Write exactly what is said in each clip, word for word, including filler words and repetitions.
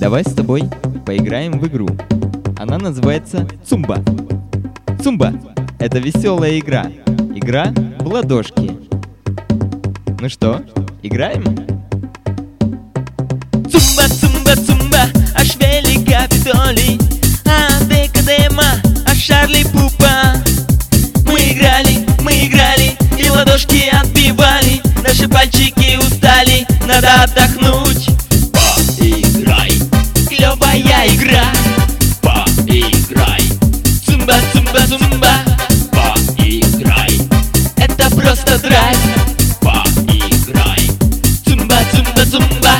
Давай с тобой поиграем в игру. Она называется Цумба. Цумба — это веселая игра. Игра в ладошки. Ну что, играем? Цумба, цумба, цумба, аж велика Капитолий, а Декадема, а Шарли Пупа. Мы играли, мы играли и ладошки отбивали. Наши пальчики устали, надо отдохнуть. Поиграй, клевая игра. поиграй, Цумба, цумба, цумба, поиграй, это просто драйв. поиграй, Цумба, цумба, цумба.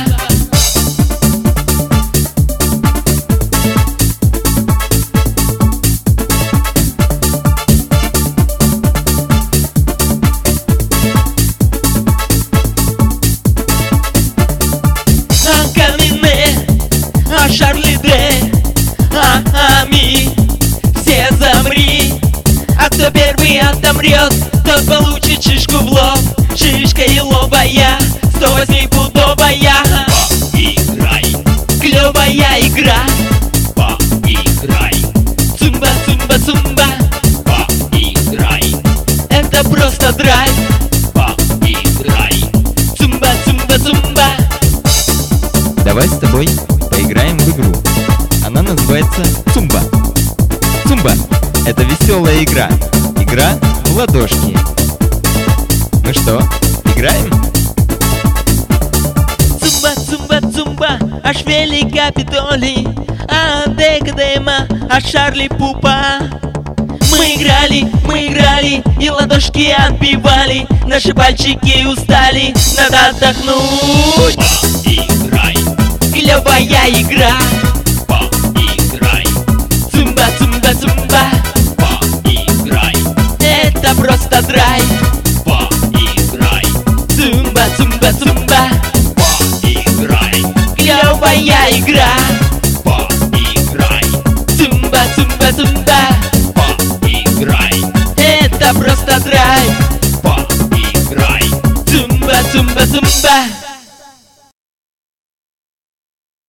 А Камине, а Шарли Де, а Ами, все замри. А кто первый отомрет, тот получит шишку в лоб. Шишка еловая, сто восьмипудовая. поиграй, Клевая игра. поиграй, Цумба, цумба, цумба, поиграй, это просто драйв. поиграй, Цумба, цумба, цумба. Давай с тобой поиграем в игру. Она называется Цумба. Цумба — это веселая игра. Игра в ладошки. Ну что, играем? Цумба, цумба, цумба, аж велика Капитолий, а Декадема, а Шарли Пупа. Мы играли, мы играли и ладошки отбивали. Наши пальчики устали, надо отдохнуть. поиграй, Клевая игра. поиграй, Цумба, цумба, цумба, поиграй, это просто драйв. поиграй, Цумба, цумба, цумба, поиграй, клевая игра.